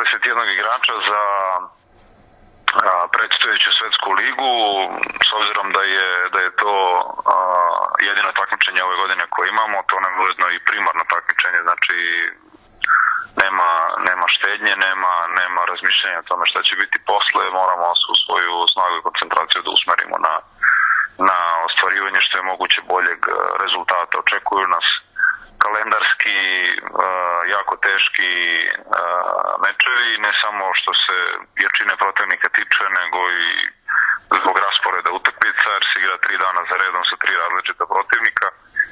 21 igrača za predstojeću svetsku ligu, s obzirom da je to jedino takmičenje ove godine koje imamo, to nam je ujedno i primarno takmičenje, znači nema štednje, nema razmišljanja o tome šta će biti posle, moramo svoju snagu i koncentraciju da usmerimo na ostvarivanje što je moguće boljeg rezultata. Očekuju nas kalendarski jako teški mečevi, ne samo što se jačine protivnika tiče, nego i zbog rasporeda utakmica, jer se igra 3 dana za redom sa 3 različita protivnika,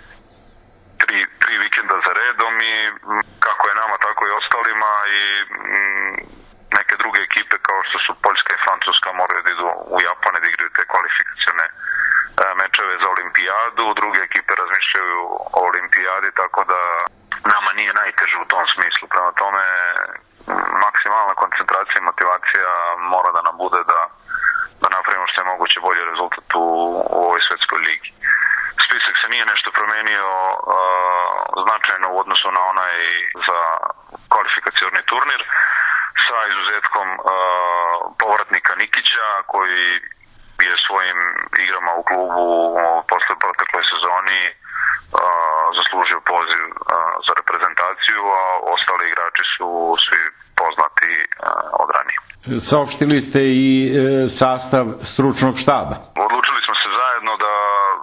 3 vikenda za redom, i kako je nama, tako i ostalima, i neke druge ekipe kao što su Poljska i Francuska moraju da idu u Japan da igraju te kvalifikacione mečeve za olimpijadu, druge ekipe razmišljaju o olimpijadi, tako da nama nije najteže u tom smislu. Prema tome, maksimalna koncentracija i motivacija mora da nam bude da napravimo što je moguće bolji rezultat u ovoj svetskoj ligi. Spisak se nije nešto promenio značajno u odnosu na onaj za kvalifikacioni turnir, sa izuzetkom povratnika Nikića, koji je svojim igrama u klubu posle protekloj sezoni zaslužio poziv za reprezentaciju, a ostali igrači su svi poznati od ranije. Saopštili ste i sastav stručnog štaba. Odlučili smo se zajedno da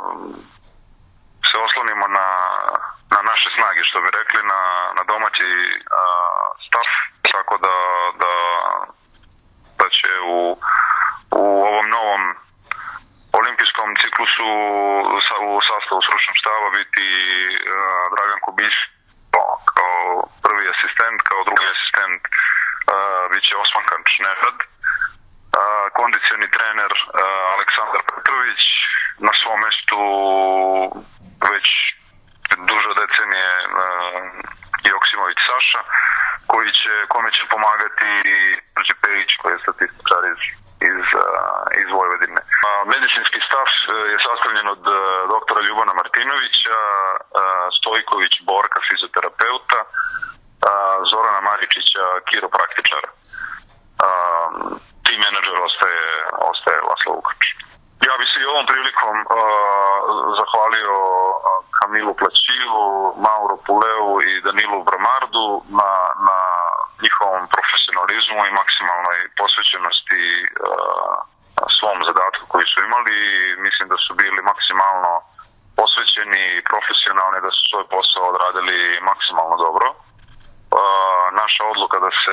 se oslonimo na naše snage, što bi rekli, na domaći stav, tako da će u ovom novom olimpijskom ciklusu u sastavu stručnog štaba biti Dragan Kubić kao prvi asistent, kao drugi asistent bit će Osman Kančnerad, kondicioni trener Aleksandar Petrović, na svom mestu već duže decenije Joksimović Saša, kome će pomagati Đorđe Pejić, koji je statističar iz Vojvodine. Medicinski stav je sastavljen od doktora Ljubana Martinovića, Stojković Borka, fizioterapeuta, Zorana Maričića, kiropraktičara. Tim menadžer ostaje Laslo Lukač. Ja bi se i ovom prilikom zahvalio Kamilu Plaćiju, Mauro Puleu i Danilu Bramardu na njihovom profesionalizmu i maksimalnoj posvećenosti svom zadatku koji su imali. Mislim da su bili maksimalno posvećeni i profesionalni, da su svoj posao odradili maksimalno dobro. Naša odluka da se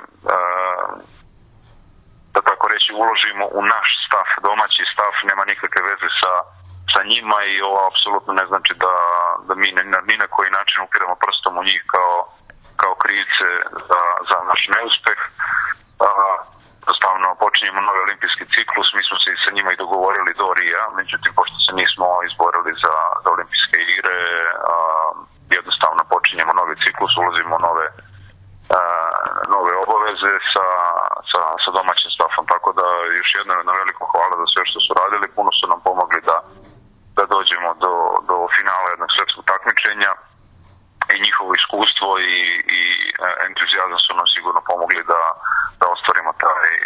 da tako reći uložimo u naš stav, domaći stav, nema nikakve veze sa njima, i ovo apsolutno ne znači da mi ni na koji način upiramo prstom u njih kao krivce za naš neuspeh. Jednostavno počinjemo novi olimpijski ciklus, mi smo se sa njima i dogovorili do Rija, međutim pošto se nismo izborili za olimpijske igre, jednostavno počinjemo novi ciklus, ulazimo nove obaveze sa domaćim stafom, tako da još jedno veliko hvala za sve što su radili, puno su nam pomogli da dođemo do finala jednog svetskog takmičenja, i njihovo iskustvo i entuzijazam su nam sigurno pomogli da ostvarimo